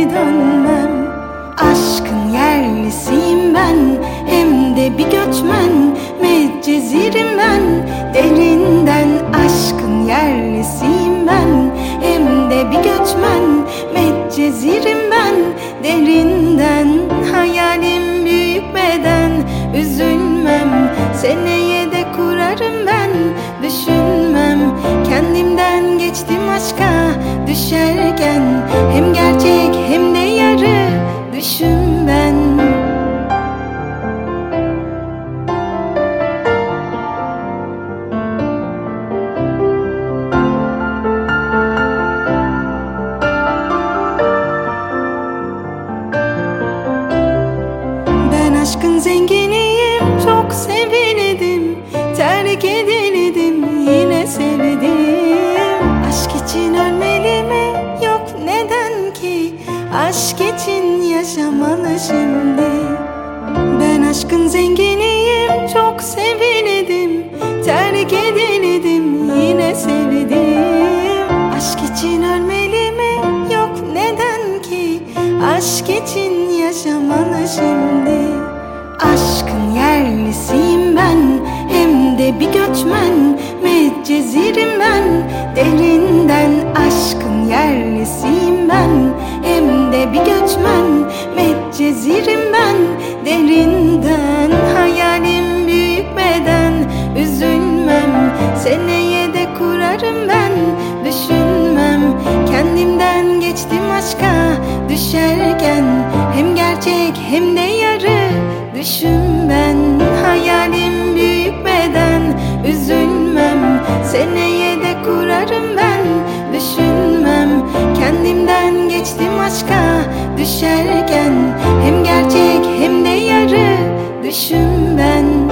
dönmem. Aşkın yerlisiyim ben, hem de bir göçmen. Medcezirim ben, derinden. Aşkın yerlisiyim ben, hem de bir göçmen. Medcezirim ben, derinden. Hayalim büyük beden, üzülmem. Seneye de kurarım ben, düşünmem. Kendimden geçtim aşka düşerken, hem gerçek hem de yarı düşüm ben. Ben aşkın zenginiyim, çok sevildim. Terk edildim, yine sevdim. Aşk için ölmeli mi? Yok, neden ki? Aşk için yaşamalı şimdi. Ben aşkın zenginiyim, çok sevildim. Terk edildim, yine sevdim. Aşk için ölmeli mi? Yok, neden ki? Aşk için yaşamalı şimdi. Aşkın yerlisiyim ben, hem de bir göçmen. Medcezirim ben, derinden. Aşkın yerlisiyim ben, hem de bir göçmen. Medcezirim ben, derinden. Hayalim büyük beden, üzülmem. Seneye de kurarım ben, düşünmem. Kendimden geçtim aşka düşerken, hem gerçek hem de yarı düşüm ben. Hayalim büyük beden, üzülmem. Seneye de kurarım ben, düşünmem. Kendimden geçtim aşka düşerken, hem gerçek hem de yarı düşüm ben.